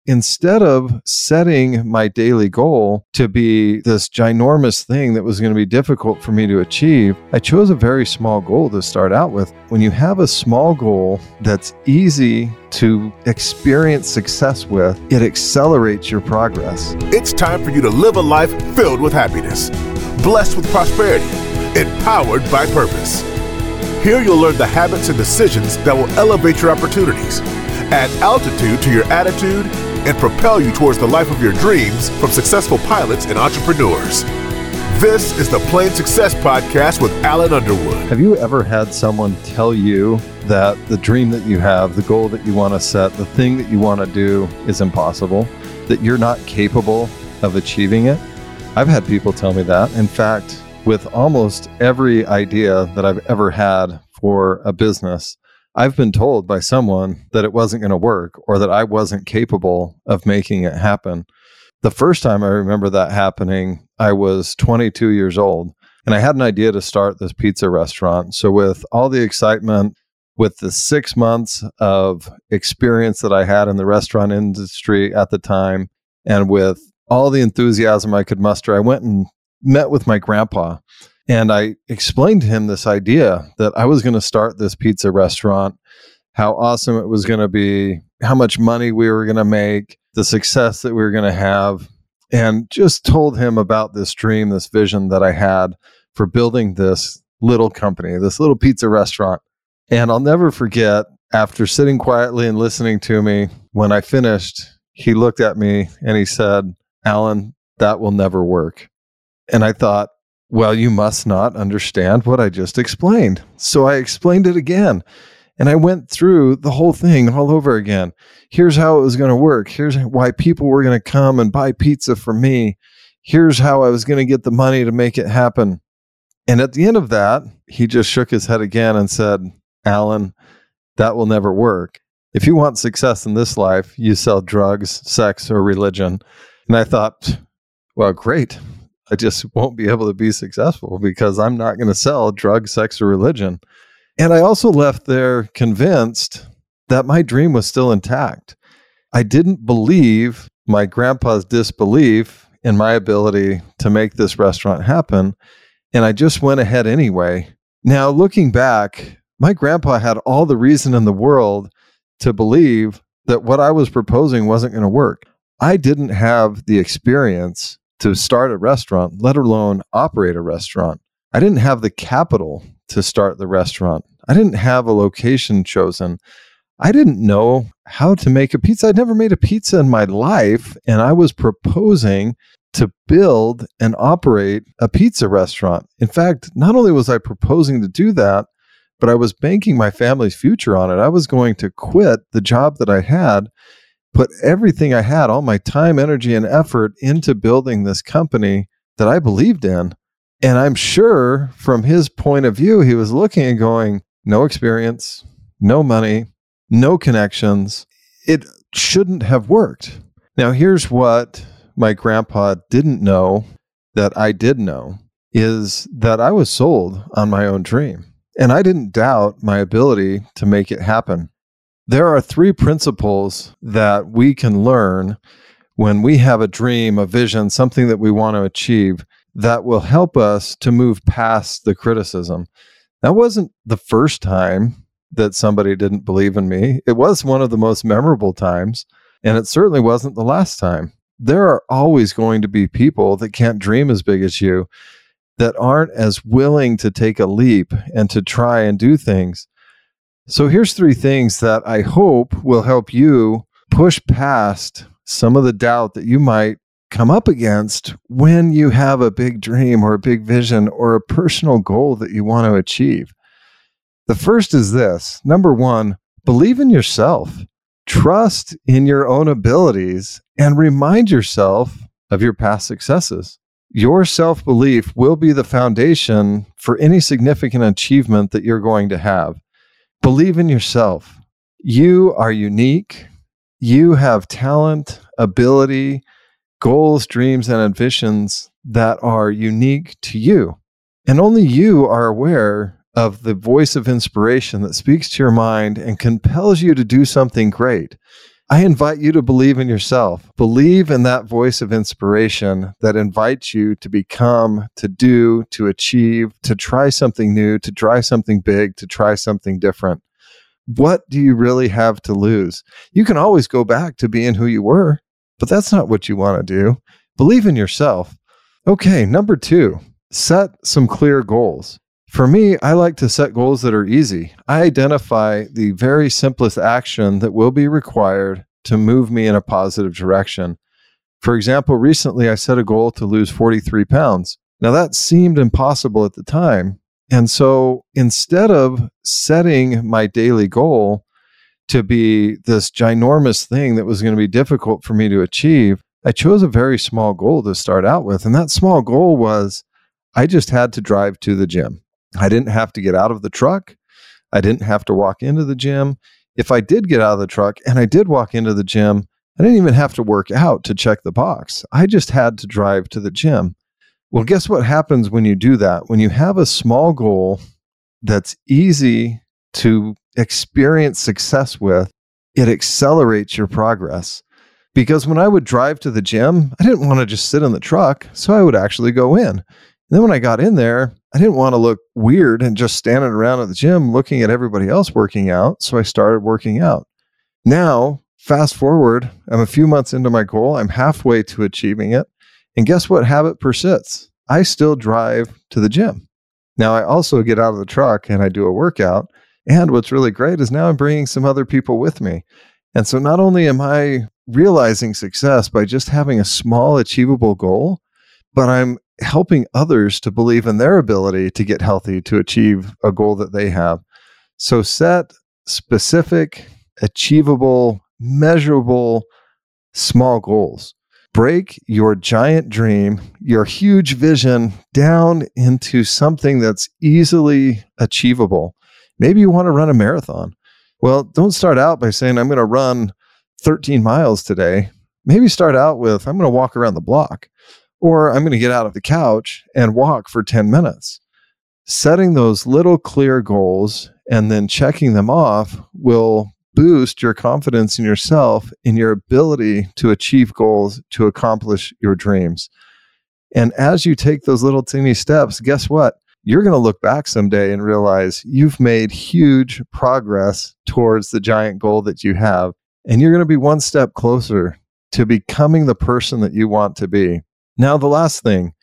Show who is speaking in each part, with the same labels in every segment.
Speaker 1: instead of setting my daily goal to be this ginormous thing that was going to be difficult for me to achieve, I chose a very small goal to start out with. When you have a small goal that's easy to experience success with, it accelerates your progress.
Speaker 2: It's time for you to live a life filled with happiness, blessed with prosperity, empowered by purpose. Here you'll learn the habits and decisions that will elevate your opportunities, add altitude to your attitude, and propel you towards the life of your dreams from successful pilots and entrepreneurs. This is the Plain Success Podcast with Alan Underwood.
Speaker 1: Have you ever had someone tell you that the dream that you have, the goal that you want to set, the thing that you want to do is impossible, that you're not capable of achieving it? I've had people tell me that. In fact, with almost every idea that I've ever had for a business, I've been told by someone that it wasn't going to work or that I wasn't capable of making it happen. The first time I remember that happening, I was 22 years old, and I had an idea to start this pizza restaurant. So with all the excitement, with the 6 months of experience that I had in the restaurant industry at the time, and with all the enthusiasm I could muster, I went and met with my grandpa. And I explained to him this idea that I was going to start this pizza restaurant, how awesome it was going to be, how much money we were going to make, the success that we were going to have, and just told him about this dream, this vision that I had for building this little company, this little pizza restaurant. And I'll never forget, after sitting quietly and listening to me, when I finished, he looked at me and he said, "Alan, that will never work." And I thought, well, you must not understand what I just explained. So I explained it again. And I went through the whole thing all over again. Here's how it was going to work. Here's why people were going to come and buy pizza from me. Here's how I was going to get the money to make it happen. And at the end of that, he just shook his head again and said, "Alan, that will never work. If you want success in this life, you sell drugs, sex, or religion." And I thought, well, great. I just won't be able to be successful because I'm not going to sell drugs, sex, or religion. And I also left there convinced that my dream was still intact. I didn't believe my grandpa's disbelief in my ability to make this restaurant happen, and I just went ahead anyway. Now, looking back, my grandpa had all the reason in the world to believe that what I was proposing wasn't going to work. I didn't have the experience to start a restaurant, let alone operate a restaurant. I didn't have the capital to start the restaurant. I didn't have a location chosen. I didn't know how to make a pizza. I'd never made a pizza in my life, and I was proposing to build and operate a pizza restaurant. In fact, not only was I proposing to do that, but I was banking my family's future on it. I was going to quit the job that I had, put everything I had, all my time, energy, and effort into building this company that I believed in. And I'm sure from his point of view, he was looking and going, no experience, no money, no connections. It shouldn't have worked. Now, here's what my grandpa didn't know that I did know, is that I was sold on my own dream. And I didn't doubt my ability to make it happen. There are 3 principles that we can learn when we have a dream, a vision, something that we want to achieve that will help us to move past the criticism. That wasn't the first time that somebody didn't believe in me. It was one of the most memorable times, and it certainly wasn't the last time. There are always going to be people that can't dream as big as you, that aren't as willing to take a leap and to try and do things. So here's 3 things that I hope will help you push past some of the doubt that you might come up against when you have a big dream or a big vision or a personal goal that you want to achieve. The first is this. Number 1, believe in yourself. Trust in your own abilities and remind yourself of your past successes. Your self-belief will be the foundation for any significant achievement that you're going to have. Believe in yourself. You are unique. You have talent, ability, goals, dreams, and ambitions that are unique to you. And only you are aware of the voice of inspiration that speaks to your mind and compels you to do something great. I invite you to believe in yourself. Believe in that voice of inspiration that invites you to become, to do, to achieve, to try something new, to try something big, to try something different. What do you really have to lose? You can always go back to being who you were, but that's not what you want to do. Believe in yourself. Okay, number 2, set some clear goals. For me, I like to set goals that are easy. I identify the very simplest action that will be required to move me in a positive direction. For example, recently I set a goal to lose 43 pounds. Now that seemed impossible at the time. And so instead of setting my daily goal to be this ginormous thing that was going to be difficult for me to achieve, I chose a very small goal to start out with. And that small goal was I just had to drive to the gym. I didn't have to get out of the truck. I didn't have to walk into the gym. If I did get out of the truck and I did walk into the gym, I didn't even have to work out to check the box. I just had to drive to the gym. Well, guess what happens when you do that? When you have a small goal that's easy to experience success with, it accelerates your progress. Because when I would drive to the gym, I didn't want to just sit in the truck, so I would actually go in. And then when I got in there, I didn't want to look weird and just standing around at the gym looking at everybody else working out, so I started working out. Now, fast forward, I'm a few months into my goal, I'm halfway to achieving it, and guess what habit persists? I still drive to the gym. Now, I also get out of the truck and I do a workout, and what's really great is now I'm bringing some other people with me. And so not only am I realizing success by just having a small achievable goal, but I'm helping others to believe in their ability to get healthy, to achieve a goal that they have. So set specific, achievable, measurable, small goals. Break your giant dream, your huge vision down into something that's easily achievable. Maybe you want to run a marathon. Well, don't start out by saying, I'm going to run 13 miles today. Maybe start out with, I'm going to walk around the block. Or I'm going to get out of the couch and walk for 10 minutes. Setting those little clear goals and then checking them off will boost your confidence in yourself, in your ability to achieve goals, to accomplish your dreams. And as you take those little teeny steps, guess what? You're going to look back someday and realize you've made huge progress towards the giant goal that you have. And you're going to be one step closer to becoming the person that you want to be. Now, the last thing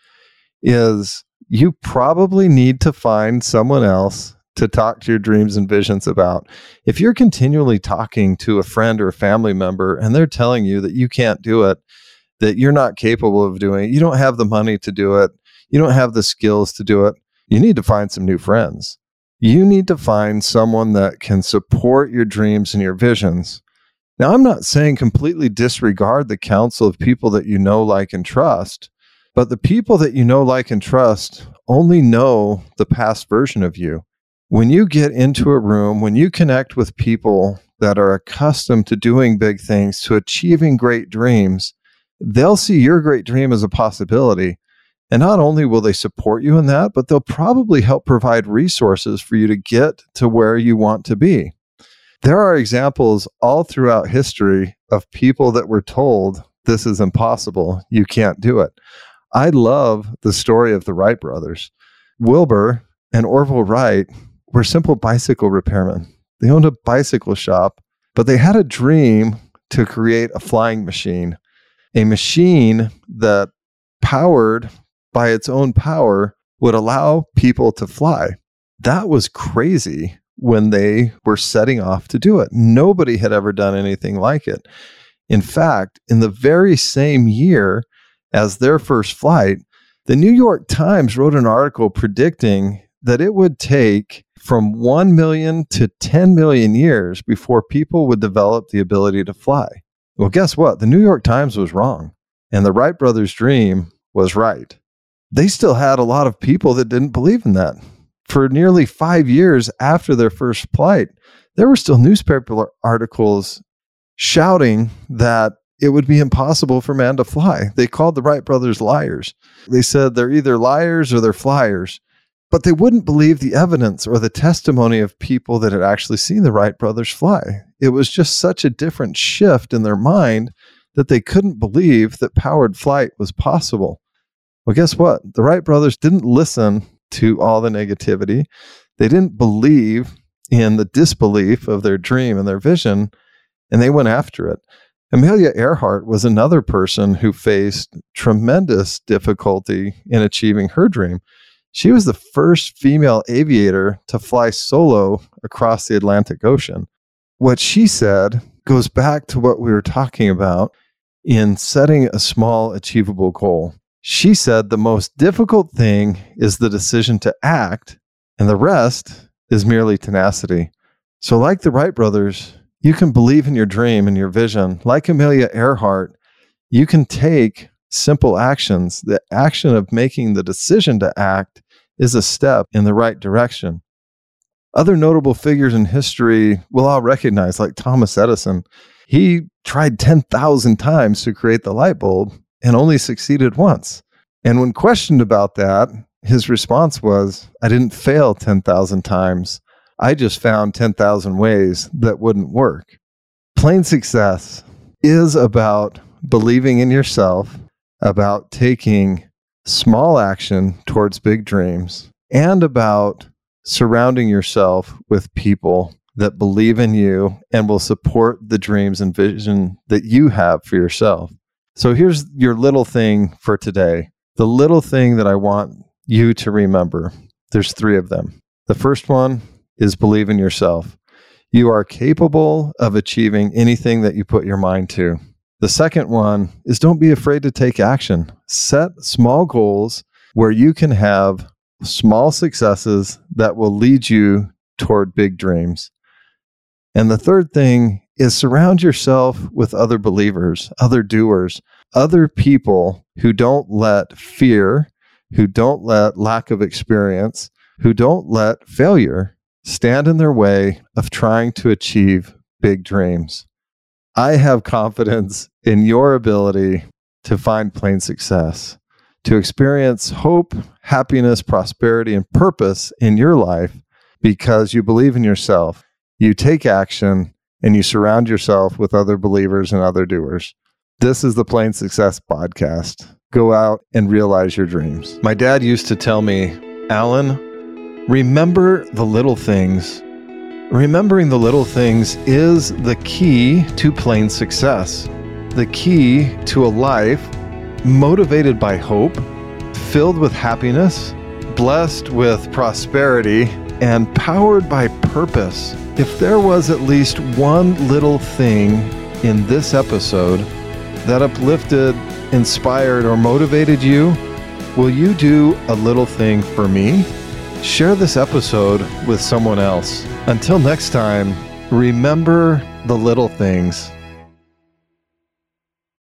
Speaker 1: is you probably need to find someone else to talk to your dreams and visions about. If you're continually talking to a friend or a family member and they're telling you that you can't do it, that you're not capable of doing it, you don't have the money to do it, you don't have the skills to do it, you need to find some new friends. You need to find someone that can support your dreams and your visions. Now, I'm not saying completely disregard the counsel of people that you know, like, and trust, but the people that you know, like, and trust only know the past version of you. When you get into a room, when you connect with people that are accustomed to doing big things, to achieving great dreams, they'll see your great dream as a possibility. And not only will they support you in that, but they'll probably help provide resources for you to get to where you want to be. There are examples all throughout history of people that were told, this is impossible, you can't do it. I love the story of the Wright brothers. Wilbur and Orville Wright were simple bicycle repairmen. They owned a bicycle shop, but they had a dream to create a flying machine, a machine that powered by its own power would allow people to fly. That was crazy when they were setting off to do it. Nobody had ever done anything like it. In fact, in the very same year as their first flight, the New York Times wrote an article predicting that it would take from 1 million to 10 million years before people would develop the ability to fly. Well, guess what? The New York Times was wrong, and the Wright brothers' dream was right. They still had a lot of people that didn't believe in that. For nearly 5 years after their first flight, there were still newspaper articles shouting that it would be impossible for man to fly. They called the Wright brothers liars. They said they're either liars or they're flyers. But they wouldn't believe the evidence or the testimony of people that had actually seen the Wright brothers fly. it was just such a different shift in their mind that they couldn't believe that powered flight was possible. Well, guess what? The Wright brothers didn't listen to all the negativity. They didn't believe in the disbelief of their dream and their vision, and they went after it. Amelia Earhart was another person who faced tremendous difficulty in achieving her dream. She was the first female aviator to fly solo across the Atlantic Ocean. What she said goes back to what we were talking about in setting a small, achievable goal. She said the most difficult thing is the decision to act, and the rest is merely tenacity. So like the Wright brothers, you can believe in your dream and your vision. Like Amelia Earhart, you can take simple actions. The action of making the decision to act is a step in the right direction. Other notable figures in history we'll all recognize, like Thomas Edison. He tried 10,000 times to create the light bulb and only succeeded once. And when questioned about that, his response was, I didn't fail 10,000 times. I just found 10,000 ways that wouldn't work. Plain success is about believing in yourself, about taking small action towards big dreams, and about surrounding yourself with people that believe in you and will support the dreams and vision that you have for yourself. So here's your little thing for today. The little thing that I want you to remember. There's 3 of them. The first one is believe in yourself. You are capable of achieving anything that you put your mind to. The second one is don't be afraid to take action. Set small goals where you can have small successes that will lead you toward big dreams. And the third thing is surround yourself with other believers, other doers, other people who don't let fear, who don't let lack of experience, who don't let failure stand in their way of trying to achieve big dreams. I have confidence in your ability to find plain success, to experience hope, happiness, prosperity, and purpose in your life because you believe in yourself, you take action, and you surround yourself with other believers and other doers. This is the Plain Success Podcast. Go out and realize your dreams. My dad used to tell me, Alan, remember the little things. Remembering the little things is the key to plain success, the key to a life motivated by hope, filled with happiness, blessed with prosperity, and powered by purpose. If there was at least one little thing in this episode that uplifted, inspired, or motivated you, will you do a little thing for me? Share this episode with someone else. Until next time, remember the little things.